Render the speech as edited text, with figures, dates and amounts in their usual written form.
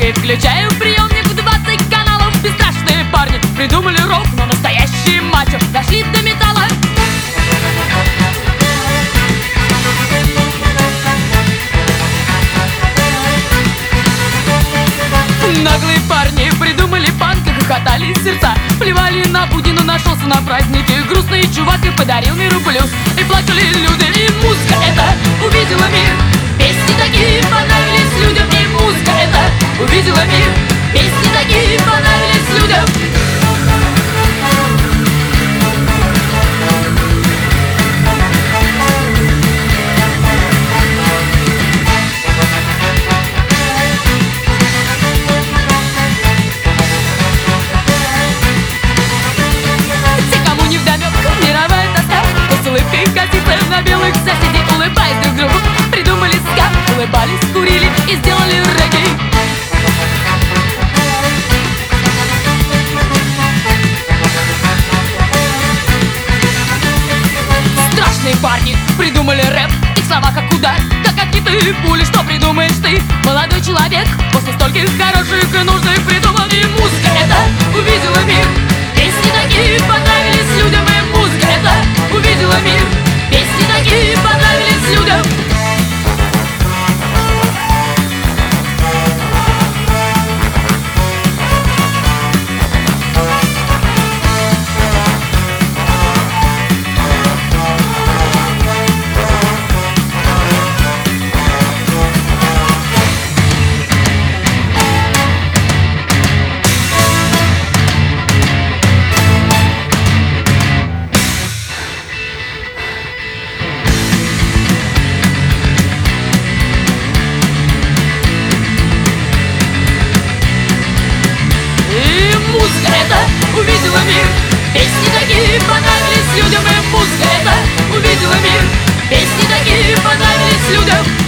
И включаю приемник в 20 каналов. Бесстрашные парни придумали рок, но настоящие мачо дошли до металла. Наглые парни придумали панк и хохотали сердца. Плевали на Путина, нашелся на празднике грустный чувак и подарил миру блюз. И плакали люди, и музыка эта увидела мир. Песни такие понравились людям, и музыка эта увидела мир. Песни такие понравились людям. На белых соседей, улыбаясь друг другу, придумали ска, улыбались, курили и сделали регги. Страшные парни придумали рэп, их слова как удар, как какие-то пули. Что придумаешь ты, молодой человек, после стольких хороших и нужных придуманий? Музыка эта увидела мир. Песни такие понравились людям, и музыка эта увидела мир. Песни такие понравились людям. Музыка эта увидела мир. Песни такие понравились людям, и музыка эта увидела мир. Песни такие понравились людям.